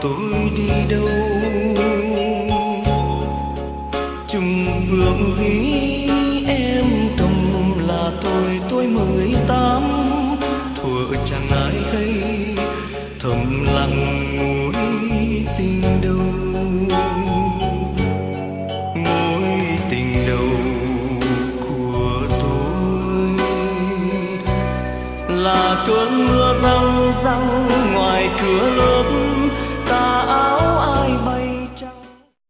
tôi đi đâu. Chung phương ghi em trong là tôi 18, thuở chẳng ai hay thầm lặng mối tình đầu. Mối tình đầu của tôi là cơn mưa răng răng ngoài cửa lớn.